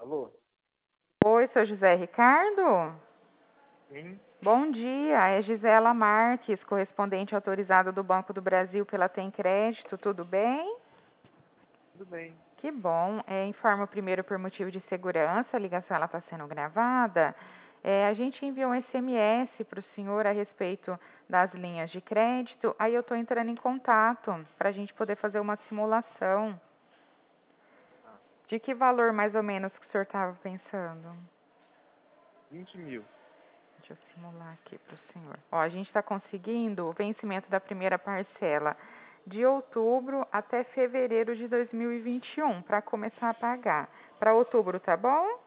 Alô? Oi, sou José Ricardo? Sim? Bom dia, é Gisela Marques, correspondente autorizada do Banco do Brasil pela Tem Crédito, tudo bem? Tudo bem. Que bom. Informo primeiro por motivo de segurança, a ligação está sendo gravada. A gente enviou um SMS para o senhor a respeito das linhas de crédito, aí eu estou entrando em contato para a gente poder fazer uma simulação. Ah, De que valor mais ou menos que o senhor estava pensando? 20 mil. Deixa eu simular aqui para o senhor. Ó, a gente está conseguindo o vencimento da primeira parcela de outubro até fevereiro de 2021 para começar a pagar. Para outubro, tá bom?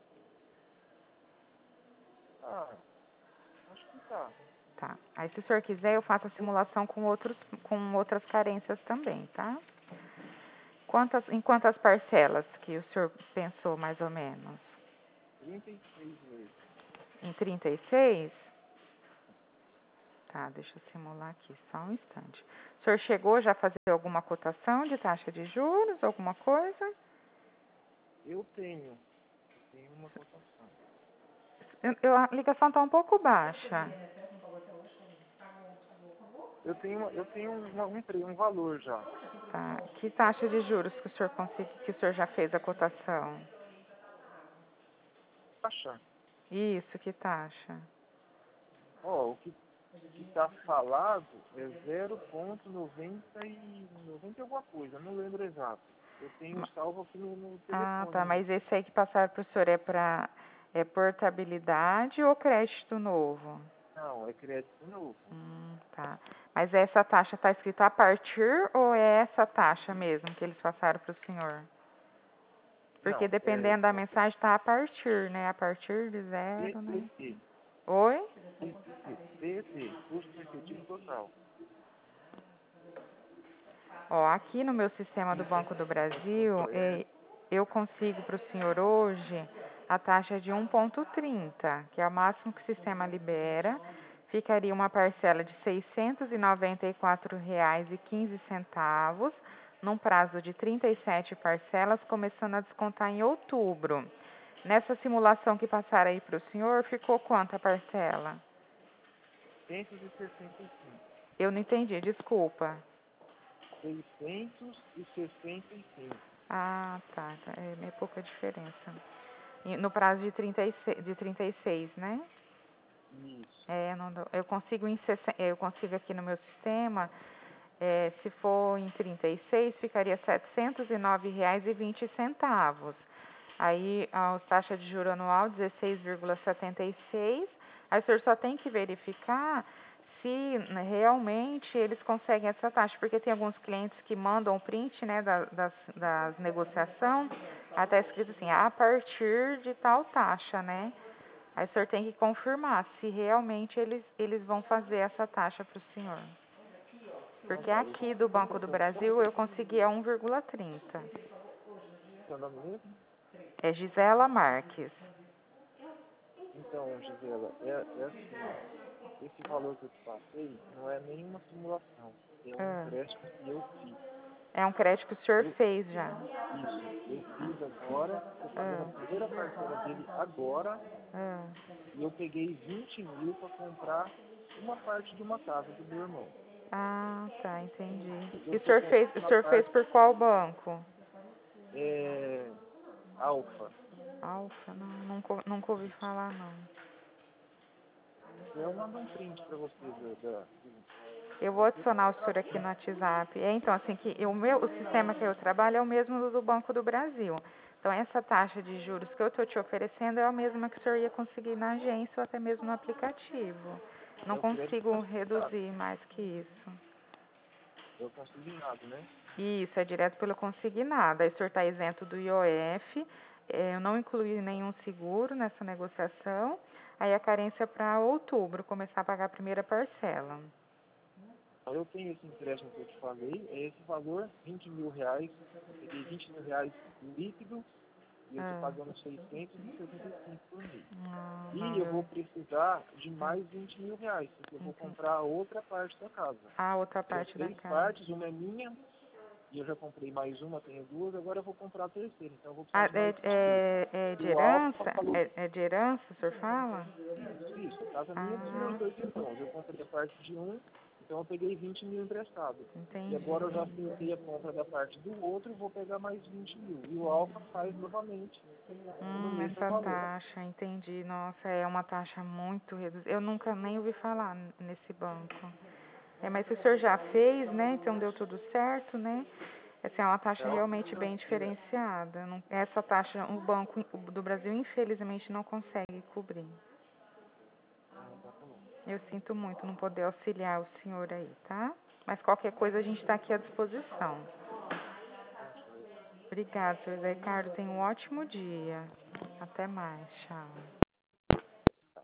Ah, acho que tá. Tá. Aí, se o senhor quiser, eu faço a simulação com outras carências também, tá? Em quantas parcelas que o senhor pensou, mais ou menos? 36 meses. Em 36? Tá, deixa eu simular aqui, só um instante. O senhor chegou já a fazer alguma cotação de taxa de juros, alguma coisa? Eu tenho uma cotação. A ligação está um pouco baixa. Um valor já. Tá. Que taxa de juros que o senhor já fez a cotação? Taxa? Isso, que taxa? Ó, o que está falado é 0,90 e alguma coisa, não lembro exato. Eu tenho salvo aqui no Ah, telefone. tá. Mas esse aí que passaram para o senhor é portabilidade ou crédito novo? Não, é crédito novo. Tá. Mas essa taxa está escrita a partir ou é essa taxa mesmo que eles passaram para o senhor? Porque Não, dependendo da mensagem está a partir, né? A partir de zero, né? CPT. Oi? CPT, custo efetivo total. Ó, aqui no meu sistema do Banco do Brasil, eu consigo para o senhor hoje a taxa de 1,30, que é o máximo que o sistema libera. Ficaria uma parcela de R$ 694,15, num prazo de 37 parcelas, começando a descontar em outubro. Nessa simulação que passaram aí para o senhor, ficou quanto a parcela? 665. Eu não entendi, desculpa. 665. Ah, tá. É pouca diferença. No prazo de 36, né? Isso. Eu consigo aqui no meu sistema, se for em 36, ficaria R$ 709,20. Aí a taxa de juro anual 16,76. Aí o senhor só tem que verificar se realmente eles conseguem essa taxa, porque tem alguns clientes que mandam o print, né, das negociações, até escrito assim, a partir de tal taxa, né? Aí o senhor tem que confirmar se realmente eles vão fazer essa taxa para o senhor. Porque aqui do Banco do Brasil eu consegui a 1,30. Seu nome mesmo? É Gisela Marques. Então, Gisela, é assim, ó. Esse valor que eu te passei não é nenhuma simulação. É um empréstimo que eu fiz. É um crédito que o senhor fez já. Isso, eu fiz agora, estou pagando a primeira parcela dele agora, e eu peguei 20 mil para comprar uma parte de uma casa do meu irmão. Ah, tá, entendi. Eu E o tô senhor com fez, o uma senhor fez parte por qual banco? alfa. Alfa, não, nunca ouvi falar, não. Eu mando um print para você Eu vou adicionar o senhor aqui no WhatsApp. Então, assim, o sistema que eu trabalho é o mesmo do Banco do Brasil. Então, essa taxa de juros que eu estou te oferecendo é a mesma que o senhor ia conseguir na agência ou até mesmo no aplicativo. Não é o crédito consigo consignado. reduzir mais que isso. É o consignado, né? Isso, é direto pelo consignado. Aí o senhor está isento do IOF, eu não incluí nenhum seguro nessa negociação. Aí a carência para outubro, começar a pagar a primeira parcela. Eu tenho esse empréstimo que eu te falei, é esse valor, 20 mil reais. Eu peguei 20 mil reais líquido e eu estou pagando 675 por mês. E eu vou precisar de mais 20 mil reais, porque eu vou comprar a outra parte da casa. A outra São parte da 3 casa. partes, uma é minha, e eu já comprei mais uma, tenho duas, agora eu vou comprar a terceira, então eu vou precisar Ah, de mais é de E o Alfa herança? falou É de herança, o senhor fala? isso, a casa minha dos meus Ah, 2 irmãos, eu comprei a parte de um, então eu peguei 20 mil emprestado. E agora eu entendi. já fiz a compra da parte do outro, vou pegar mais 20 mil. E o Alfa faz novamente no mesmo Essa valor. taxa, entendi. Nossa, é uma taxa muito reduzida. Eu nunca nem ouvi falar nesse banco. Mas se o senhor já fez, né? Então deu tudo certo, né? Essa é uma taxa Ela realmente bem diferenciada. Essa taxa, o Banco do Brasil, infelizmente, não consegue cobrir. Eu sinto muito não poder auxiliar o senhor aí, tá? Mas qualquer coisa a gente está aqui à disposição. Obrigada, senhor Zé Ricardo. Tenha um ótimo dia. Até mais. Tchau.